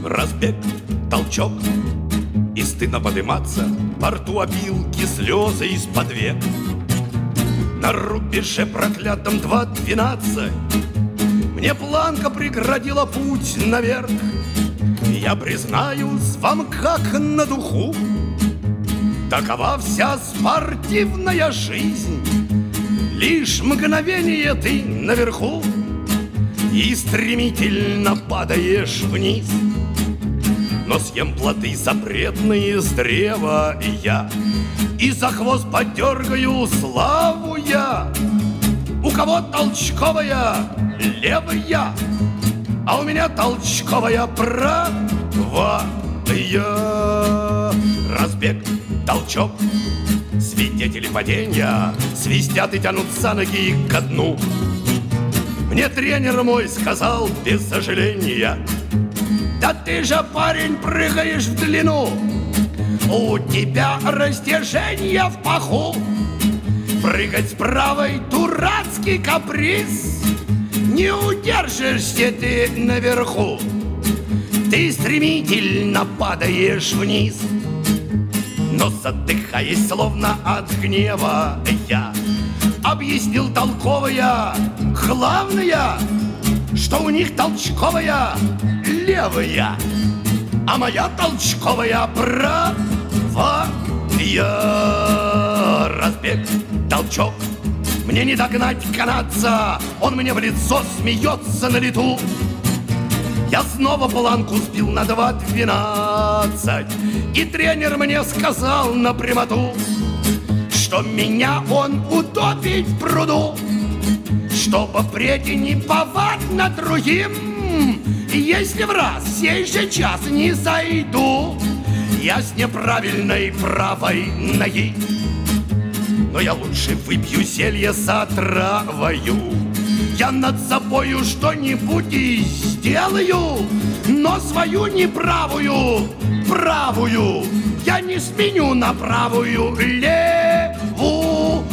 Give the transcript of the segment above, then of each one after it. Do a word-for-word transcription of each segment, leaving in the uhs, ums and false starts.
Разбег, толчок, и стыдно подниматься. Во рту опилки, слезы из-под век. На рубеже проклятом два двенадцать мне планка преградила путь наверх. Я признаюсь вам, как на духу, такова вся спортивная жизнь. Лишь мгновение ты наверху и стремительно падаешь вниз. Но съем плоды запретные с древа и я, и за хвост подергаю славу я. У кого толчковая левая, а у меня толчковая правая. Разбег, толчок, свидетели падения свистят и тянут за ноги ко дну. Мне тренер мой сказал без сожаления: да ты же, парень, прыгаешь в длину, у тебя растяжение в паху. Прыгать с правой — дурацкий каприз, не удержишься ты наверху, ты стремительно падаешь вниз. Но задыхаясь, словно от гнева, я объяснил толковая, главное, что у них толчковая левая, а моя толчковая правая. Разбег, толчок, мне не догнать канадца, он мне в лицо смеется на лету. Я снова планку сбил на два двенадцать, и тренер мне сказал напрямоту, что меня он утопит в пруду, чтобы впредь не повадно другим. Если в раз сей же час не зайду я с неправильной правой ноги, но я лучше выпью зелье с отравою. Я над собою что-нибудь и сделаю, но свою неправую правую я не сменю на правую левую.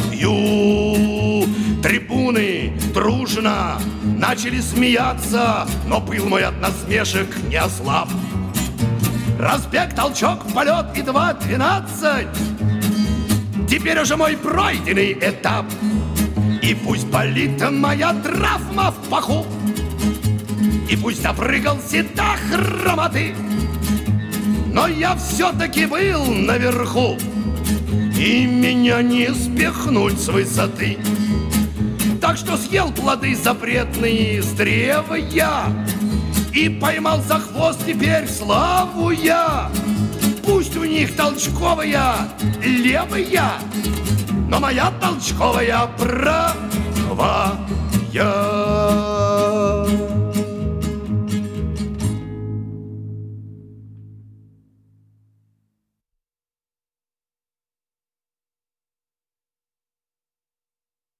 Трибуны дружно начали смеяться, но пыл мой от насмешек не ослаб. Разбег, толчок, полет и два двенадцать теперь уже мой пройденный этап. И пусть болит моя травма в паху, и пусть допрыгался до хромоты, но я все-таки был наверху, и меня не спихнуть с высоты. Так что съел плоды запретные с древа я, и поймал за хвост теперь славу я. Пусть у них толчковая левая, но моя толчковая правая.